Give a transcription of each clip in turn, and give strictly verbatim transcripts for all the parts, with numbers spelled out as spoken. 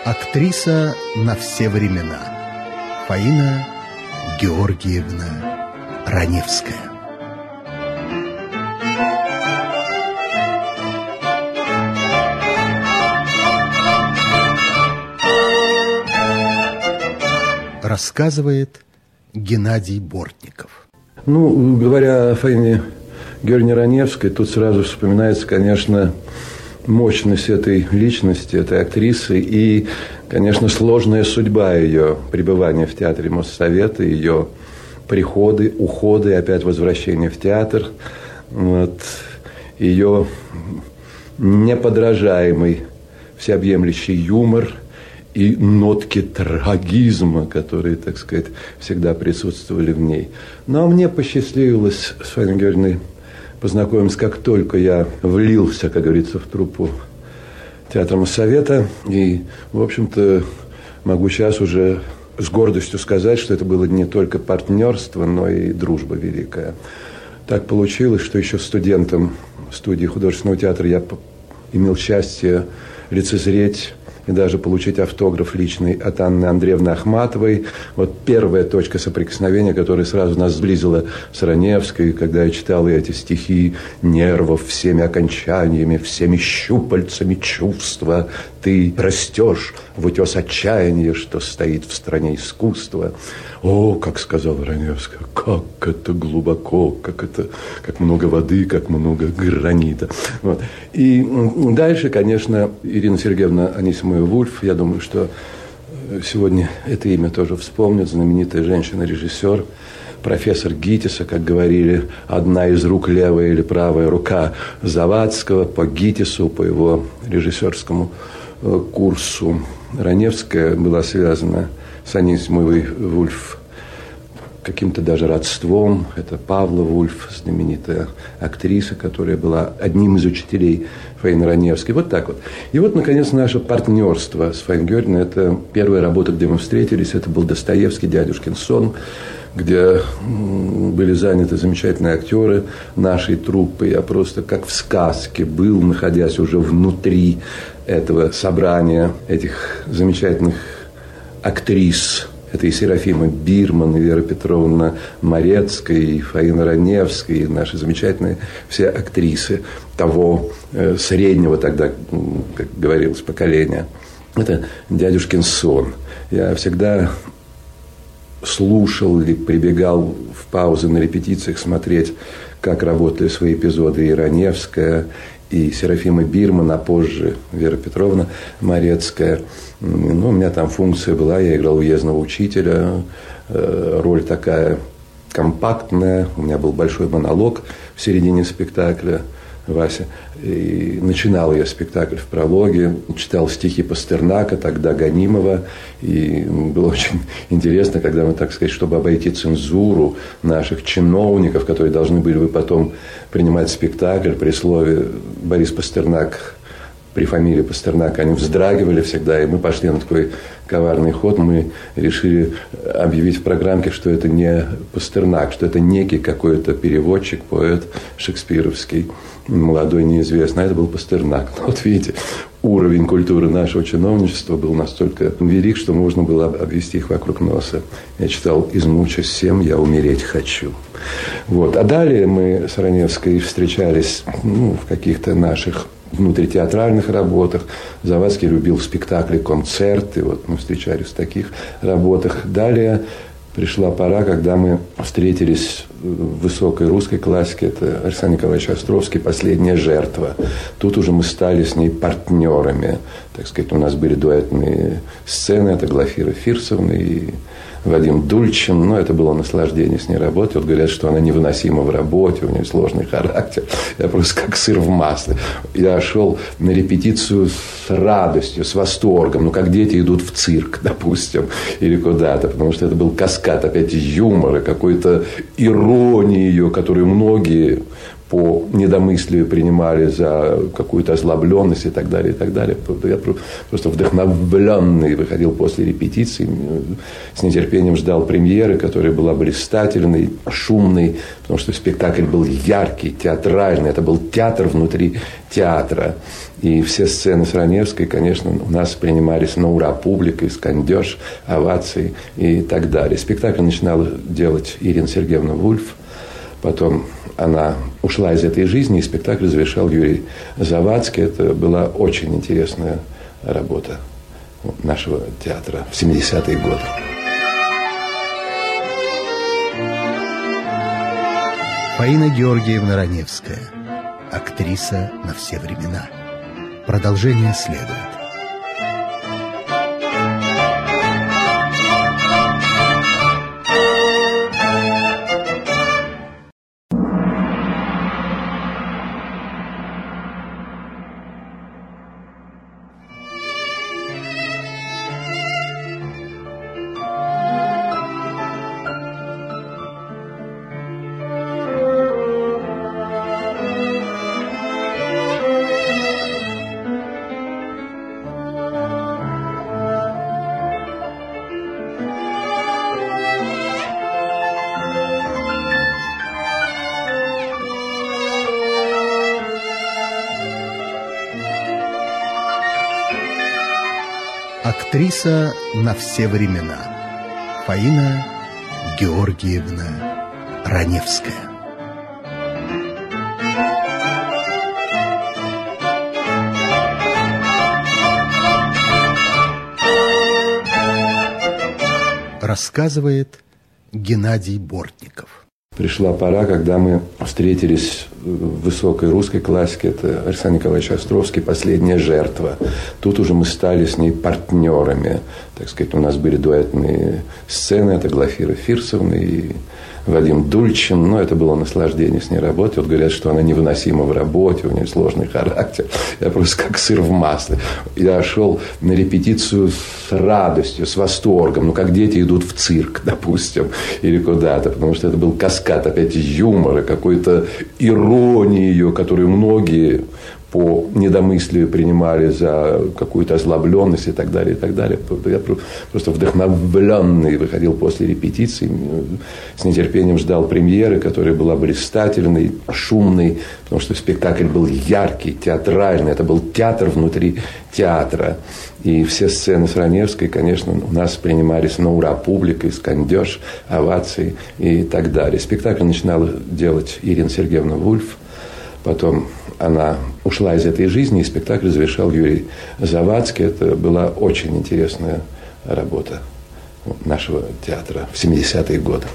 Актриса на все времена. Фаина Георгиевна Раневская. Рассказывает Геннадий Бортников. Ну, говоря о Фаине Георгиевне Раневской, тут сразу вспоминается, конечно, мощность этой личности, этой актрисы и, конечно, сложная судьба ее пребывания в театре Моссовета, ее приходы, уходы и опять возвращение в театр, вот, ее неподражаемый всеобъемлющий юмор и нотки трагизма, которые, так сказать, всегда присутствовали в ней. Но мне посчастливилось с Фаиной Георгиевной познакомиться, как только я влился, как говорится, в труппу театра Моссовета. И, в общем-то, могу сейчас уже с гордостью сказать, что это было не только партнерство, но и дружба великая. Так получилось, что еще студентом студии художественного театра я имел счастье лицезреть и даже получить автограф личный от Анны Андреевны Ахматовой. Вот первая точка соприкосновения, которая сразу нас сблизила с Раневской, когда я читал эти стихи нервов всеми окончаниями, всеми щупальцами чувства. Ты растешь в утес отчаяния, что стоит в стране искусства. О, как сказала Раневская, как это глубоко, как это, как много воды, как много гранита. Вот. И дальше, конечно, Ирина Сергеевна Анисимова-Вульф, я думаю, что сегодня это имя тоже вспомнят, знаменитая женщина-режиссер, профессор ГИТИСа, как говорили, одна из рук, левая или правая рука Завадского по ГИТИСу, по его режиссерскому курсу. Раневская была связана с Анисимовой Вульф каким-то даже родством. Это Павла Вульф, знаменитая актриса, которая была одним из учителей Фаины Раневской. Вот так вот. И вот, наконец, наше партнерство с Фаиной Георгиевной. Это первая работа, где мы встретились. Это был Достоевский, «Дядюшкин сон», где были заняты замечательные актеры нашей труппы. Я просто как в сказке был, находясь уже внутри этого собрания этих замечательных актрис. Это и Серафима Бирман, и Вера Петровна Морецкая, и Фаина Раневская, и наши замечательные все актрисы того э, среднего тогда, как говорилось, поколения. Это «Дядюшкин сон». Я всегда слушал или прибегал в паузы на репетициях смотреть, как работали свои эпизоды и Раневская, и Серафима Бирман, а позже Вера Петровна Морецкая. Ну, у меня там функция была, я играл уездного учителя, роль такая компактная, у меня был большой монолог в середине спектакля, Вася. И начинал я спектакль в прологе, читал стихи Пастернака, тогда Ганимова, и было очень интересно, когда мы, так сказать, чтобы обойти цензуру наших чиновников, которые должны были бы потом принимать спектакль, при слове Борис Пастернак, при фамилии Пастернак, они вздрагивали всегда, и мы пошли на такой коварный ход. Мы решили объявить в программке, что это не Пастернак, что это некий какой-то переводчик, поэт шекспировский, молодой, неизвестный. А это был Пастернак. Вот видите, уровень культуры нашего чиновничества был настолько велик, что можно было обвести их вокруг носа. Я читал «Измучусь всем, я умереть хочу». Вот. А далее мы с Раневской встречались ну, в каких-то наших внутритеатральных работах. Завадский любил спектакли, концерты. Вот мы встречались в таких работах. Далее пришла пора, когда мы встретились в высокой русской классике. Это Александр Николаевич Островский «Последняя жертва». Тут уже мы стали с ней партнерами. Так сказать, у нас были дуэтные сцены. Это Глафира Фирсовна и Вадим Дульчин. Но это было наслаждение с ней работать. Вот говорят, что она невыносима в работе, у нее сложный характер. Я просто как сыр в масле. Я шел на репетицию с радостью, с восторгом. Ну, как дети идут в цирк, допустим, или куда-то. Потому что это был каскад опять юмора, какой-то иронии ее, которую многие по недомыслию принимали за какую-то озлобленность и так далее, и так далее. Я просто вдохновленный выходил после репетиции, с нетерпением ждал премьеры, которая была блистательной, шумной, потому что спектакль был яркий, театральный, это был театр внутри театра. И все сцены с Раневской, конечно, у нас принимались на ура публикой, скандеж, овации и так далее. Спектакль начинала делать Ирина Сергеевна Вульф, потом она ушла из этой жизни, и спектакль завершал Юрий Завадский. Это была очень интересная работа нашего театра в семидесятые годы. Фаина Георгиевна Раневская. Актриса на все времена. Продолжение следует. Актриса на все времена. Фаина Георгиевна Раневская. Рассказывает Геннадий Бортников. Пришла пора, когда мы встретились в высокой русской классике. Это Александр Николаевич Островский «Последняя жертва». Тут уже мы стали с ней партнерами. Так сказать, у нас были дуэтные сцены. Это Глафира Фирсовна и Вадим Дульчин. Но это было наслаждение с ней работать. Вот говорят, что она невыносима в работе, у нее сложный характер. Я просто как сыр в масле. Я шел на репетицию с радостью, с восторгом. Ну, как дети идут в цирк, допустим, или куда-то. Потому что это был каскад опять юмора, какой-то иронии, которую многие по недомыслию принимали за какую-то озлобленность и так далее, и так далее. Я просто вдохновленный выходил после репетиции, с нетерпением ждал премьеры, которая была блистательной, шумной, потому что спектакль был яркий, театральный, это был театр внутри театра. И все сцены с Раневской, конечно, у нас принимались на ура публикой, скандеж, овации и так далее. Спектакль начинала делать Ирина Сергеевна Вульф, потом она ушла из этой жизни, и спектакль завершал Юрий Завадский. Это была очень интересная работа нашего театра в семидесятые годы.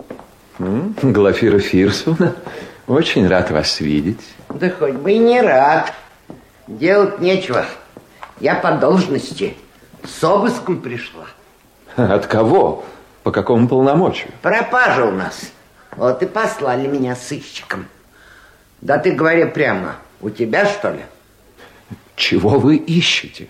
Глафира Фирсовна, очень рад вас видеть. Да хоть бы и не рад. Делать нечего. Я по должности с обыском пришла. От кого? По какому полномочию? Пропажа у нас. Вот и послали меня сыщиком. Да ты говори прямо, у тебя, что ли? Чего вы ищете?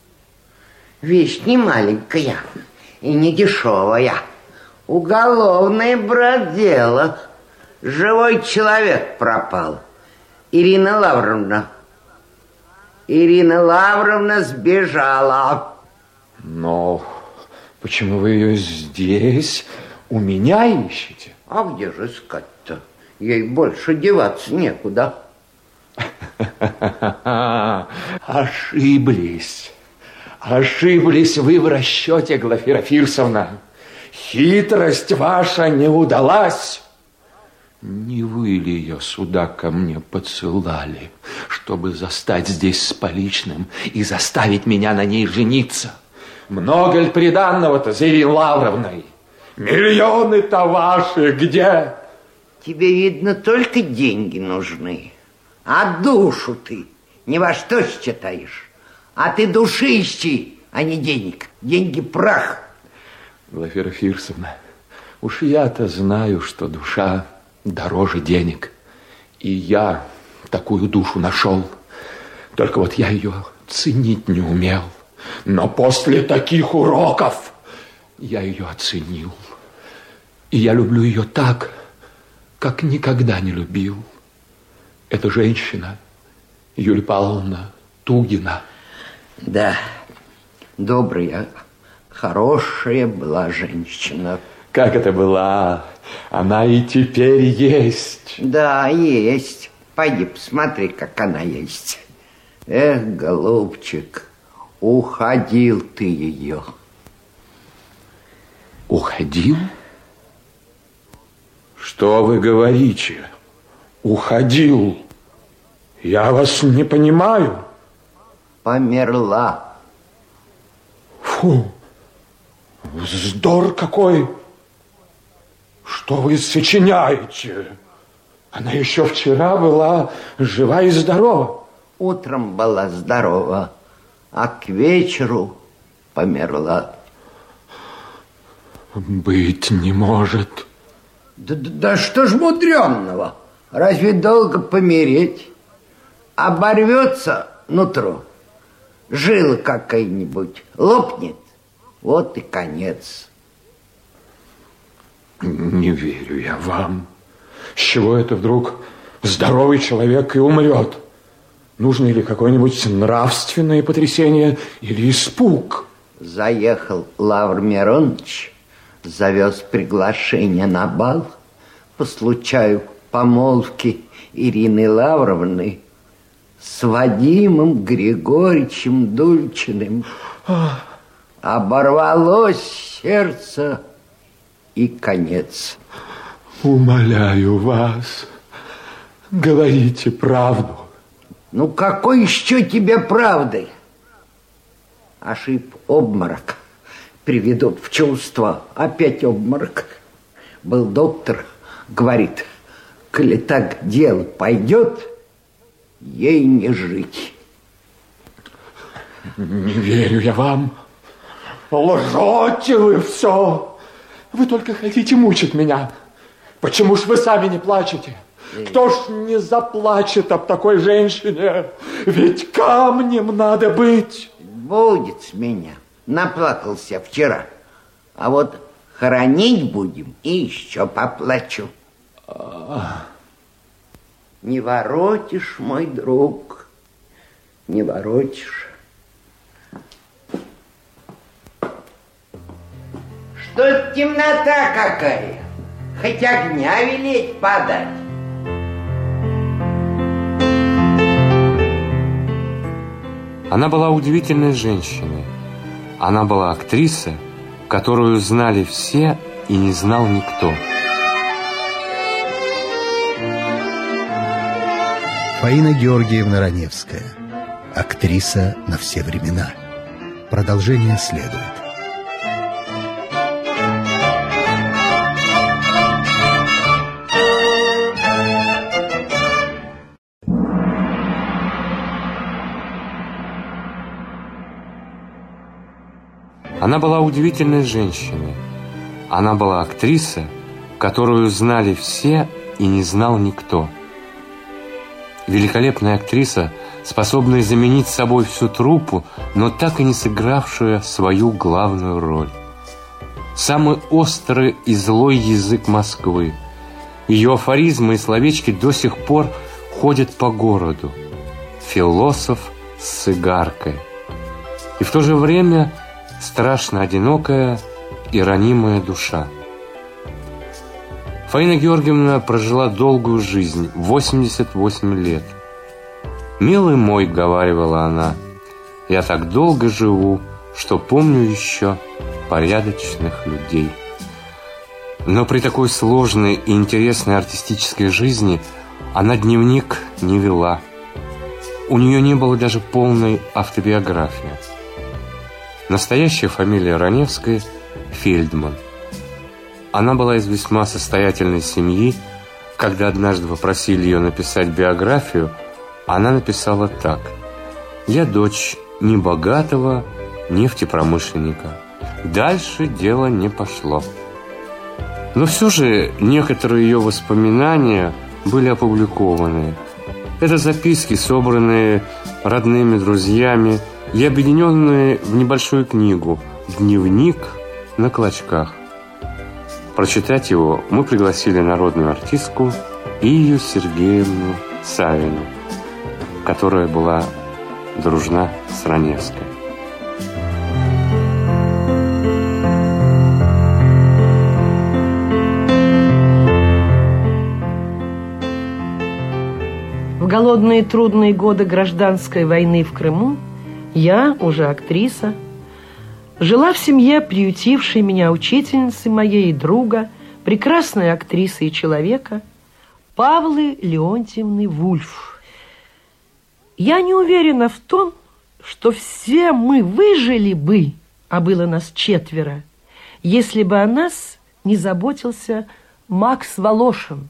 Вещь не маленькая и не дешевая. Уголовное, брат, дело. Живой человек пропал. Ирина Лавровна. Ирина Лавровна сбежала. Но почему вы ее здесь, у меня ищете? А где же искать-то? Ей больше деваться некуда. Ошиблись. Ошиблись вы в расчете, Глафира Фирсовна. Хитрость ваша не удалась. Не вы ли ее сюда ко мне подсылали, чтобы застать здесь с поличным и заставить меня на ней жениться? Много ли приданного-то за Ириной Лавровной? Миллионы-то ваши где? Тебе, видно, только деньги нужны. А душу ты ни во что считаешь. А ты души ищи, а не денег. Деньги прах. Глафира Фирсовна, уж я-то знаю, что душа дороже денег. И я такую душу нашел. Только вот я ее ценить не умел. Но после таких уроков я ее оценил. И я люблю ее так, как никогда не любил. Это женщина, Юлия Павловна Тугина. Да, добрая, хорошая была женщина. Как это была? Она и теперь есть. Да, есть. Пойди посмотри, как она есть. Эх, голубчик, уходил ты ее. Уходил? Что вы говорите? Уходил? Я вас не понимаю. Померла. Фу, вздор какой! Что вы сочиняете? Она еще вчера была жива и здорова. Утром была здорова, а к вечеру померла. Быть не может. Да, да, да что ж мудренного? Разве долго помереть? Оборвется нутро, жила какая-нибудь лопнет, вот и конец. Не верю я вам. С чего это вдруг здоровый человек и умрет? Нужно или какое-нибудь нравственное потрясение, или испуг? Заехал Лавр Миронович, завез приглашение на бал по случаю помолвки Ирины Лавровны с Вадимом Григорьевичем Дульчиным. Оборвалось сердце и конец. Умоляю вас, говорите правду. Ну, какой еще тебе правды? Ошиб обморок. Приведут в чувство. Опять обморок. Был доктор, говорит, коли так дело пойдет, ей не жить. Не верю я вам. Лжете вы все. Вы только хотите мучить меня. Почему ж вы сами не плачете? Кто ж не заплачет об такой женщине? Ведь камнем надо быть. Будет с меня. Наплакался вчера. А вот хоронить будем и еще поплачу. А... Не воротишь, мой друг, не воротишь. Что это темнота какая? Хоть огня велеть подать. Она была удивительной женщиной. Она была актриса, которую знали все и не знал никто. Фаина Георгиевна Раневская. Актриса на все времена. Продолжение следует. Она была удивительной женщиной. Она была актриса, которую знали все и не знал никто. Великолепная актриса, способная заменить собой всю труппу, но так и не сыгравшая свою главную роль. Самый острый и злой язык Москвы. Ее афоризмы и словечки до сих пор ходят по городу. Философ с сигаркой. И в то же время страшно одинокая и ранимая душа. Фаина Георгиевна прожила долгую жизнь, восемьдесят восемь лет. «Милый мой, — говаривала она, — я так долго живу, что помню еще порядочных людей». Но при такой сложной и интересной артистической жизни она дневник не вела. У нее не было даже полной автобиографии. Настоящая фамилия Раневской – Фельдман. Она была из весьма состоятельной семьи. Когда однажды попросили ее написать биографию, она написала так: «Я дочь небогатого нефтепромышленника». Дальше дело не пошло. Но все же некоторые ее воспоминания были опубликованы. Это записки, собранные родными, друзьями и объединенные в небольшую книгу «Дневник на клочках». Прочитать его мы пригласили народную артистку Ию Сергеевну Савину, которая была дружна с Раневской. В голодные трудные годы гражданской войны в Крыму я, уже актриса, жила в семье приютившей меня учительницы моей и друга, прекрасной актрисы и человека Павлы Леонтьевны Вульф. Я не уверена в том, что все мы выжили бы, а было нас четверо, если бы о нас не заботился Макс Волошин.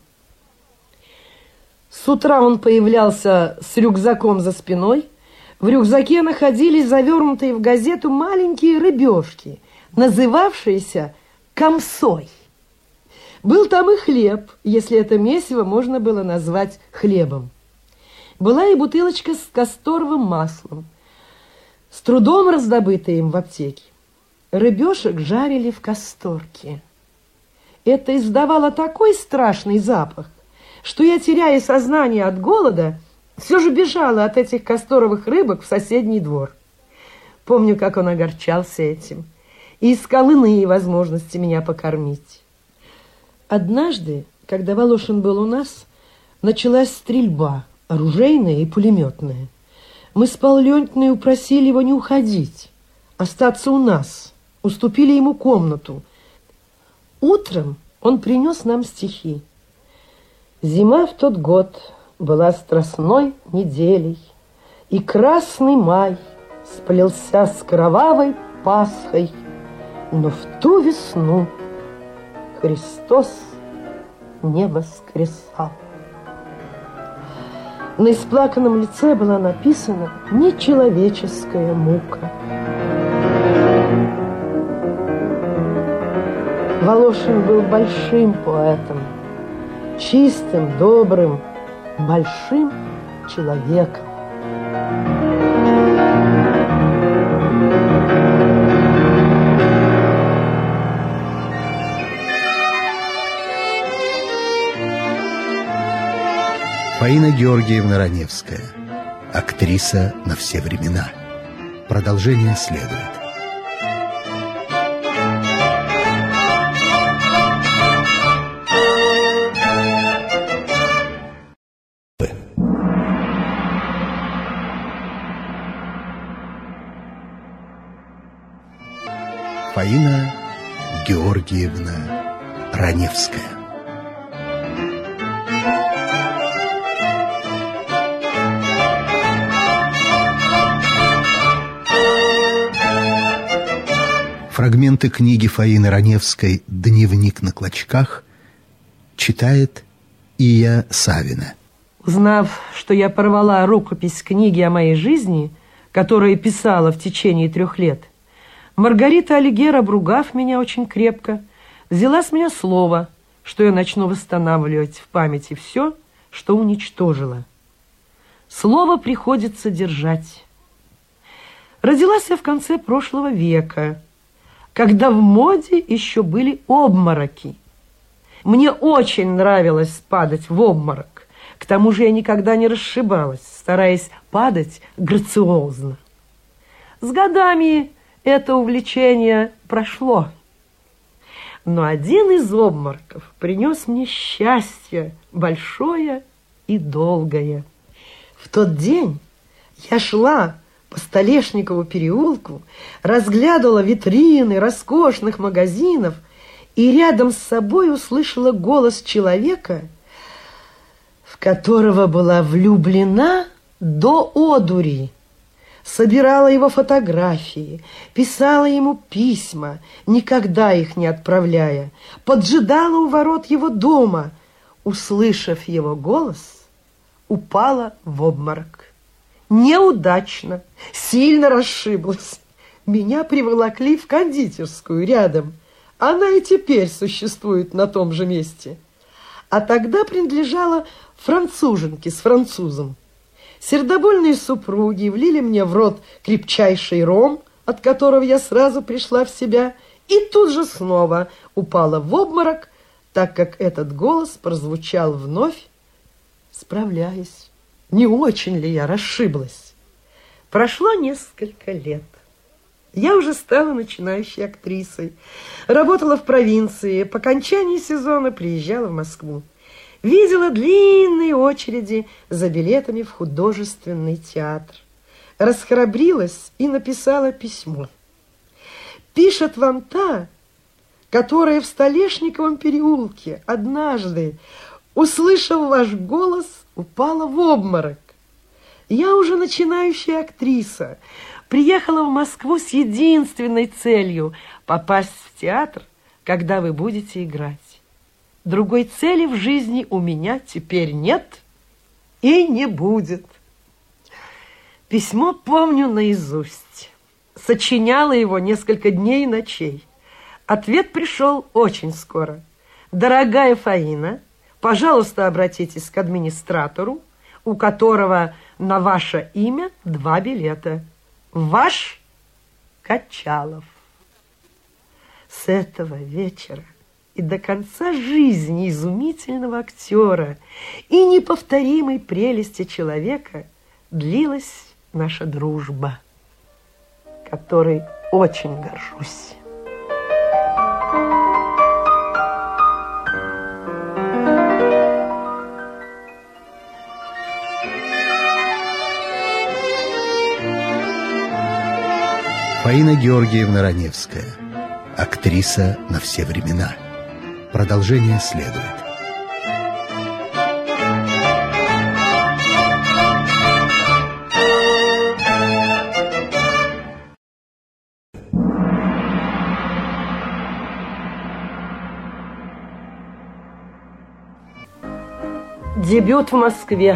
С утра он появлялся с рюкзаком за спиной. В рюкзаке находились завернутые в газету маленькие рыбешки, называвшиеся комсой. Был там и хлеб, если это месиво можно было назвать хлебом. Была и бутылочка с касторовым маслом, с трудом раздобытая им в аптеке. Рыбешек жарили в касторке. Это издавало такой страшный запах, что я, теряя сознание от голода, все же бежала от этих касторовых рыбок в соседний двор. Помню, как он огорчался этим и искал иные возможности меня покормить. Однажды, когда Волошин был у нас, началась стрельба, оружейная и пулеметная. Мы с Павлой Леонтьевной упросили его не уходить, остаться у нас, уступили ему комнату. Утром он принес нам стихи. Зима в тот год была страстной неделей, и красный май сплелся с кровавой Пасхой, но в ту весну Христос не воскресал. На исплаканном лице была написана нечеловеческая мука. Волошин был большим поэтом, чистым, добрым, большим человеком. Фаина Георгиевна Раневская. Актриса на все времена. Продолжение следует. Фаина Георгиевна Раневская. Фрагменты книги Фаины Раневской «Дневник на клочках» читает Ия Савина. Узнав, что я порвала рукопись книги о моей жизни, которую писала в течение трех лет, Маргарита Алигер, обругав меня очень крепко, взяла с меня слово, что я начну восстанавливать в памяти все, что уничтожила. Слово приходится держать. Родилась я в конце прошлого века, когда в моде еще были обмороки. Мне очень нравилось падать в обморок. К тому же я никогда не расшибалась, стараясь падать грациозно. С годами это увлечение прошло. Но один из обмороков принес мне счастье большое и долгое. В тот день я шла по Столешникову переулку, разглядывала витрины роскошных магазинов и рядом с собой услышала голос человека, в которого была влюблена до одури. Собирала его фотографии, писала ему письма, никогда их не отправляя, поджидала у ворот его дома. Услышав его голос, упала в обморок. Неудачно, сильно расшиблась. Меня приволокли в кондитерскую рядом. Она и теперь существует на том же месте. А тогда принадлежала француженке с французом. Сердобольные супруги влили мне в рот крепчайший ром, от которого я сразу пришла в себя, и тут же снова упала в обморок, так как этот голос прозвучал вновь справляюсь. Не очень ли я расшиблась? Прошло несколько лет. Я уже стала начинающей актрисой. Работала в провинции. По окончании сезона приезжала в Москву. Видела длинные очереди за билетами в художественный театр. Расхрабрилась и написала письмо. Пишет вам та, которая в Столешниковом переулке однажды, услышав ваш голос, упала в обморок. Я уже начинающая актриса. Приехала в Москву с единственной целью – попасть в театр, когда вы будете играть. Другой цели в жизни у меня теперь нет и не будет. Письмо помню наизусть. Сочиняла его несколько дней и ночей. Ответ пришел очень скоро. Дорогая Фаина, пожалуйста, обратитесь к администратору, у которого на ваше имя два билета. Ваш Качалов. С этого вечера и до конца жизни изумительного актера и неповторимой прелести человека длилась наша дружба, которой очень горжусь. Фаина Георгиевна Раневская. Актриса на все времена. Продолжение следует. Дебют в Москве.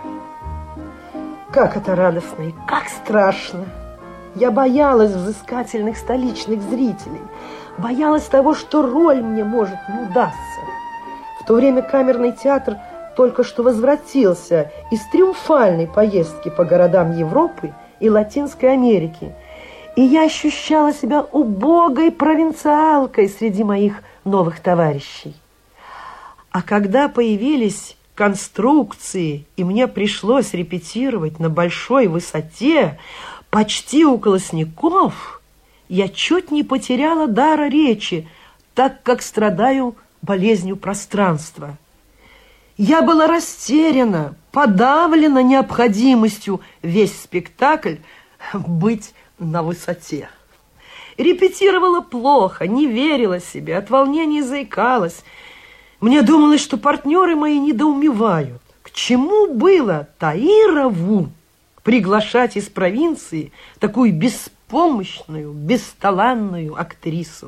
Как это радостно и как страшно. Я боялась взыскательных столичных зрителей, боялась того, что роль мне может не удастся. В то время камерный театр только что возвратился из триумфальной поездки по городам Европы и Латинской Америки, и я ощущала себя убогой провинциалкой среди моих новых товарищей. А когда появились конструкции, и мне пришлось репетировать на большой высоте, почти у Колосников, я чуть не потеряла дара речи, так как страдаю болезнью пространства. Я была растеряна, подавлена необходимостью весь спектакль быть на высоте. Репетировала плохо, не верила себе, от волнения заикалась. Мне думалось, что партнеры мои недоумевают. К чему было Таирову приглашать из провинции такую беспомощную, бесталанную актрису?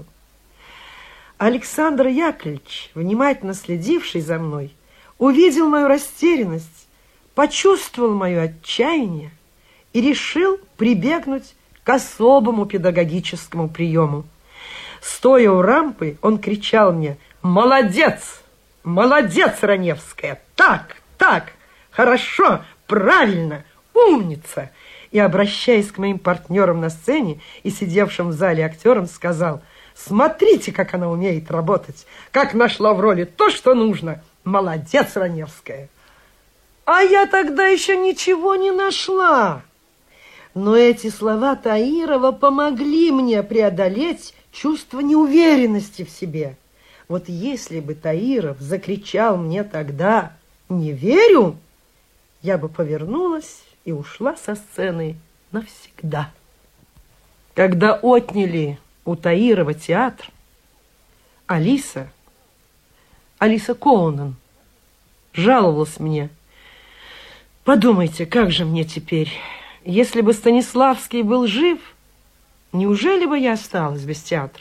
Александр Яковлевич, внимательно следивший за мной, увидел мою растерянность, почувствовал мое отчаяние и решил прибегнуть к особому педагогическому приему. Стоя у рампы, он кричал мне: «Молодец! Молодец, Раневская! Так, так! Хорошо! Правильно! Умница!» И, обращаясь к моим партнерам на сцене и сидевшим в зале актерам, сказал: «Смотрите, как она умеет работать! Как нашла в роли то, что нужно! Молодец, Раневская!» А я тогда еще ничего не нашла. Но эти слова Таирова помогли мне преодолеть чувство неуверенности в себе. Вот если бы Таиров закричал мне тогда «Не верю!», я бы повернулась и ушла со сцены навсегда. Когда отняли у Таирова театр, Алиса, Алиса Коунен, жаловалась мне: «Подумайте, как же мне теперь? Если бы Станиславский был жив, неужели бы я осталась без театра?»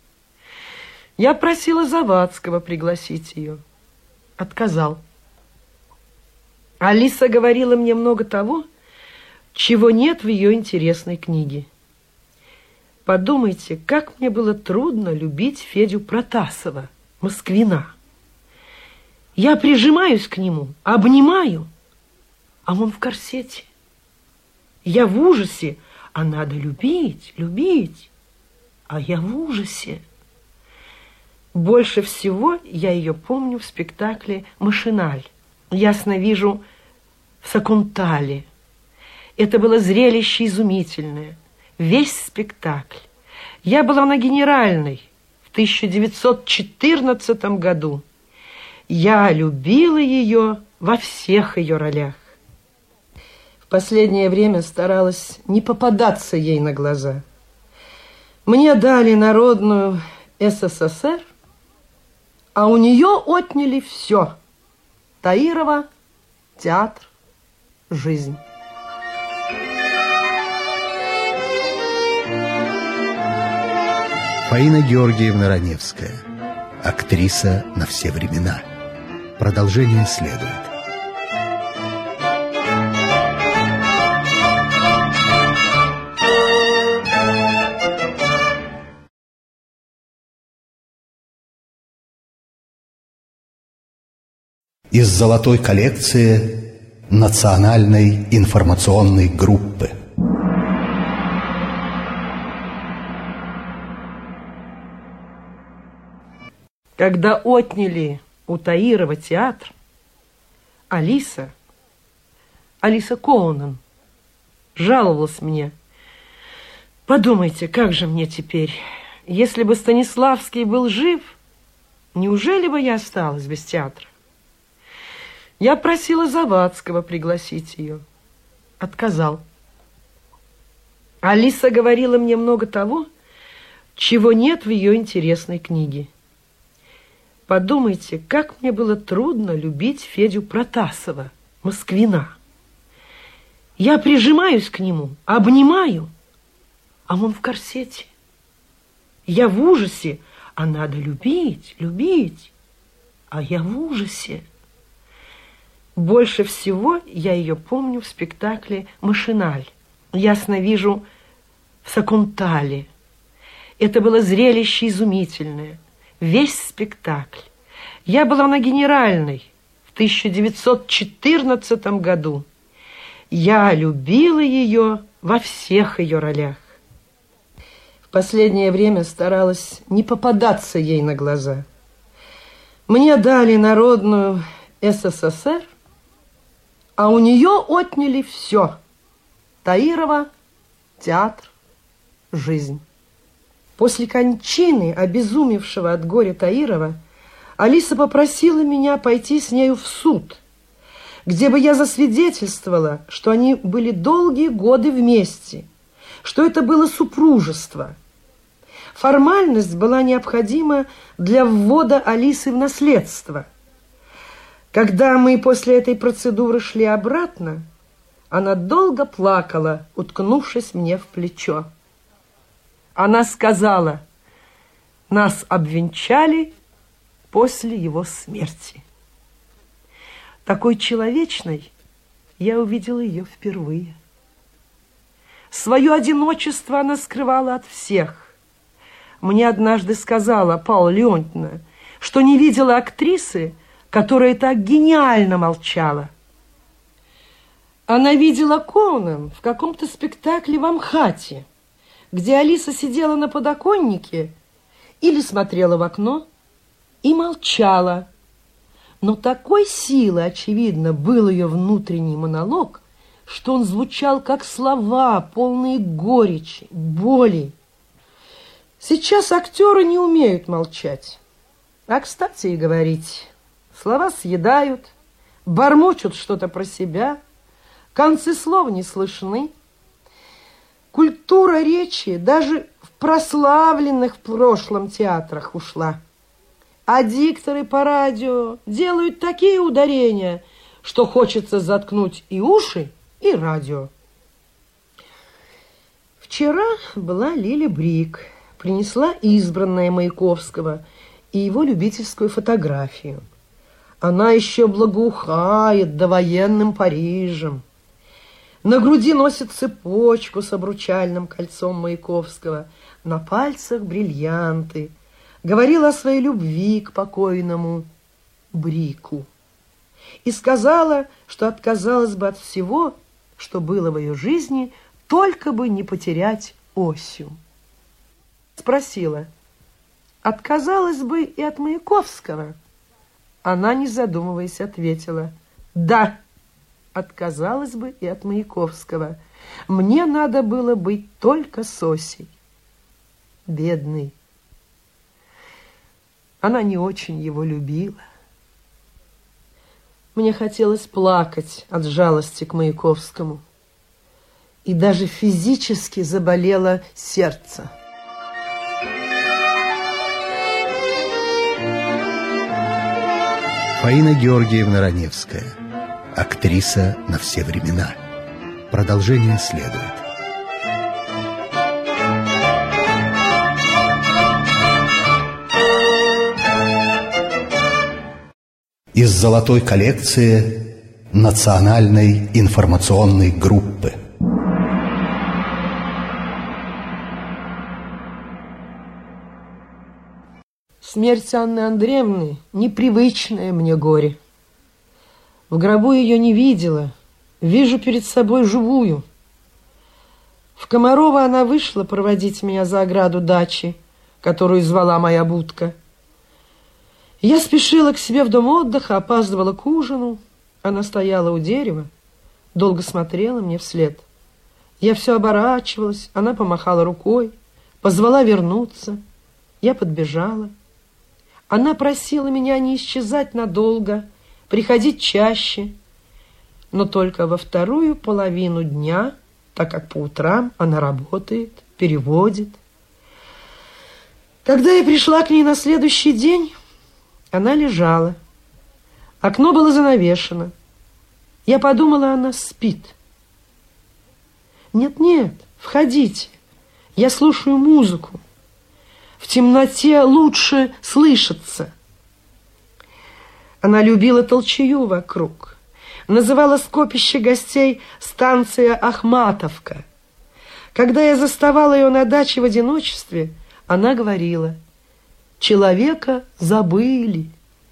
Я просила Завадского пригласить ее. Отказал. Алиса говорила мне много того, чего нет в ее интересной книге. Подумайте, как мне было трудно любить Федю Протасова, москвина. Я прижимаюсь к нему, обнимаю, а он в корсете. Я в ужасе, а надо любить, любить, а я в ужасе. Больше всего я ее помню в спектакле «Машиналь» ясно вижу в Сакунтале. Это было зрелище изумительное. Весь спектакль. Я была на Генеральной в тысяча девятьсот четырнадцатом году. Я любила ее во всех ее ролях. В последнее время старалась не попадаться ей на глаза. Мне дали народную СССР, а у нее отняли все. Таирова, театр, жизнь. Фаина Георгиевна Раневская. Актриса на все времена. Продолжение следует. Из золотой коллекции Национальной информационной группы. Когда отняли у Таирова театр, Алиса, Алиса Коунен, жаловалась мне: подумайте, как же мне теперь, если бы Станиславский был жив, неужели бы я осталась без театра? Я просила Завадского пригласить ее. Отказал. Алиса говорила мне много того, чего нет в ее интересной книге. Подумайте, как мне было трудно любить Федю Протасова, Москвина. Я прижимаюсь к нему, обнимаю, а он в корсете. Я в ужасе, а надо любить, любить, а я в ужасе. Больше всего я ее помню в спектакле «Машиналь». Ясно вижу в Сакунтале. Это было зрелище изумительное. Весь спектакль. Я была на Генеральной в тысяча девятьсот четырнадцатом году. Я любила ее во всех ее ролях. В последнее время старалась не попадаться ей на глаза. Мне дали народную СССР, а у нее отняли все. Таирова, театр, жизнь. После кончины обезумевшего от горя Таирова Алиса попросила меня пойти с нею в суд, где бы я засвидетельствовала, что они были долгие годы вместе, что это было супружество. Формальность была необходима для ввода Алисы в наследство. Когда мы после этой процедуры шли обратно, она долго плакала, уткнувшись мне в плечо. Она сказала: нас обвенчали после его смерти. Такой человечной я увидела ее впервые. Свое одиночество она скрывала от всех. Мне однажды сказала Паула Леонтьевна, что не видела актрисы, которая так гениально молчала. Она видела Коунен в каком-то спектакле в Амхате, где Алиса сидела на подоконнике или смотрела в окно и молчала. Но такой силы, очевидно, был ее внутренний монолог, что он звучал как слова, полные горечи, боли. Сейчас актеры не умеют молчать. А, кстати, и говорить. Слова съедают, бормочут что-то про себя, концы слов не слышны. Культура речи даже в прославленных в прошлом театрах ушла. А дикторы по радио делают такие ударения, что хочется заткнуть и уши, и радио. Вчера была Лиля Брик, принесла избранное Маяковского и его любительскую фотографию. Она еще благоухает довоенным Парижем. На груди носит цепочку с обручальным кольцом Маяковского, на пальцах бриллианты. Говорила о своей любви к покойному Брику. И сказала, что отказалась бы от всего, что было в ее жизни, только бы не потерять Осю. Спросила: отказалась бы и от Маяковского? Она, не задумываясь, ответила: Да, отказалась бы и от Маяковского. Мне надо было быть только с Осей. Бедный. Она не очень его любила. Мне хотелось плакать от жалости к Маяковскому. И даже физически заболело сердце. Фаина Георгиевна Раневская. Актриса на все времена. Продолжение следует. Из золотой коллекции Национальной информационной группы. Смерть Анны Андреевны – непривычное мне горе. В гробу ее не видела, вижу перед собой живую. В Комарово она вышла проводить меня за ограду дачи, которую звала моя будка. Я спешила к себе в дом отдыха, опаздывала к ужину. Она стояла у дерева, долго смотрела мне вслед. Я все оборачивалась, она помахала рукой, позвала вернуться. Я подбежала. Она просила меня не исчезать надолго, приходить чаще, но только во вторую половину дня, так как по утрам она работает, переводит. Когда я пришла к ней на следующий день, она лежала. Окно было занавешено. Я подумала, она спит. Нет-нет, входите. Я слушаю музыку. В темноте лучше слышаться. Она любила толчею вокруг. Называла скопище гостей станция Ахматовка. Когда я заставала ее на даче в одиночестве, она говорила: человека забыли.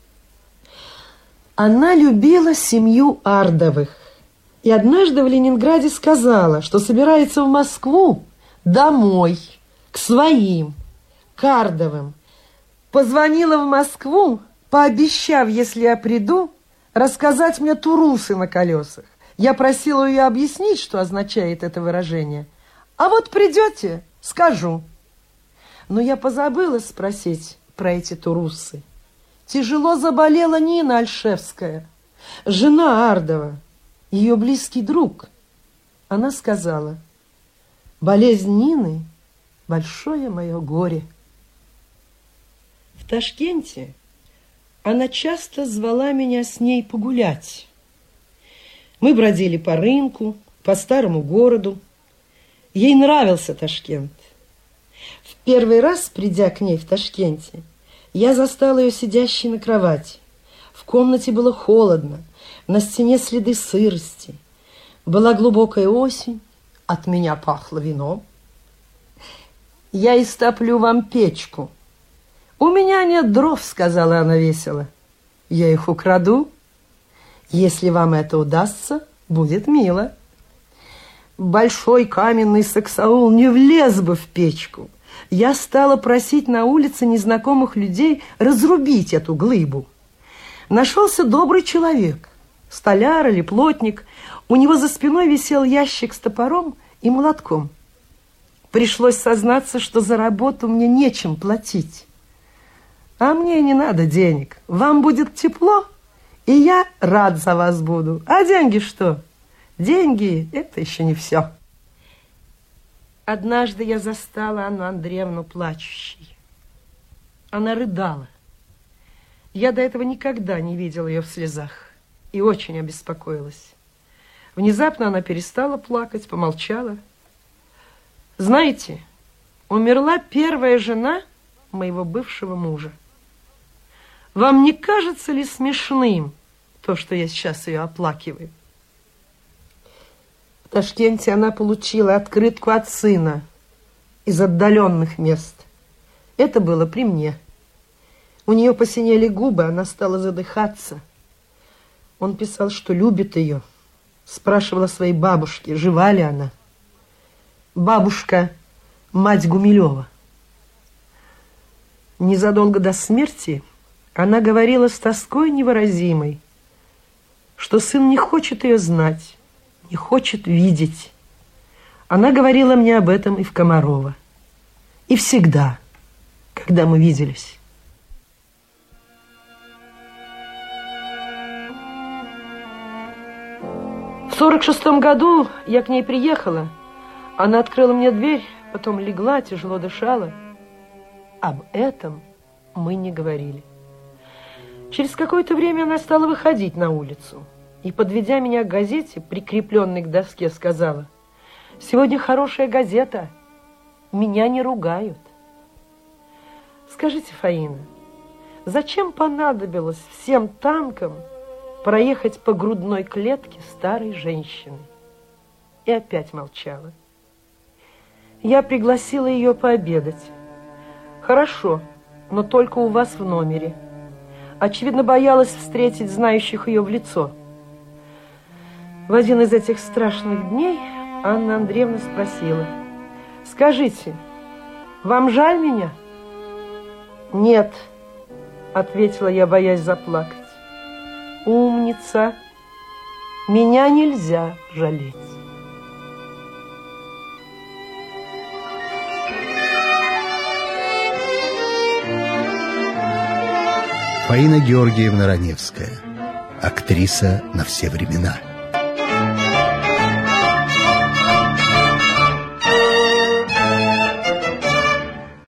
Она любила семью Ардовых. И однажды в Ленинграде сказала, что собирается в Москву домой, к своим, к Ардовым. Позвонила в Москву, пообещав, если я приду, рассказать мне турусы на колесах. Я просила ее объяснить, что означает это выражение. А вот придете, скажу. Но я позабыла спросить про эти турусы. Тяжело заболела Нина Ольшевская, жена Ардова, ее близкий друг. Она сказала: болезнь Нины – большое мое горе. В Ташкенте она часто звала меня с ней погулять. Мы бродили по рынку, по старому городу. Ей нравился Ташкент. В первый раз, придя к ней в Ташкенте, я застала ее сидящей на кровати. В комнате было холодно, на стене следы сырости. Была глубокая осень, от меня пахло вином. «Я истоплю вам печку». «У меня нет дров», — сказала она весело. «Я их украду. Если вам это удастся, будет мило». Большой каменный саксаул не влез бы в печку. Я стала просить на улице незнакомых людей разрубить эту глыбу. Нашелся добрый человек, столяр или плотник. У него за спиной висел ящик с топором и молотком. Пришлось сознаться, что за работу мне нечем платить. А мне не надо денег. Вам будет тепло, и я рад за вас буду. А деньги что? Деньги – это еще не все. Однажды я застала Анну Андреевну плачущей. Она рыдала. Я до этого никогда не видела ее в слезах и очень обеспокоилась. Внезапно она перестала плакать, помолчала. Знаете, умерла первая жена моего бывшего мужа. Вам не кажется ли смешным то, что я сейчас ее оплакиваю? В Ташкенте она получила открытку от сына из отдаленных мест. Это было при мне. У нее посинели губы, она стала задыхаться. Он писал, что любит ее. Спрашивал о своей бабушке, жива ли она. Бабушка – мать Гумилева. Незадолго до смерти она говорила с тоской невыразимой, что сын не хочет ее знать, не хочет видеть. Она говорила мне об этом и в Комарова. И всегда, когда мы виделись. В сорок шестом году я к ней приехала. Она открыла мне дверь, потом легла, тяжело дышала. Об этом мы не говорили. Через какое-то время она стала выходить на улицу и, подведя меня к газете, прикрепленной к доске, сказала: «Сегодня хорошая газета, меня не ругают». Скажите, Фаина, зачем понадобилось всем танкам проехать по грудной клетке старой женщины? И опять молчала. Я пригласила ее пообедать. Хорошо, но только у вас в номере. Очевидно, боялась встретить знающих ее в лицо. В один из этих страшных дней Анна Андреевна спросила: «Скажите, вам жаль меня?» «Нет», — ответила я, боясь заплакать. «Умница, меня нельзя жалеть». Фаина Георгиевна Раневская, актриса на все времена.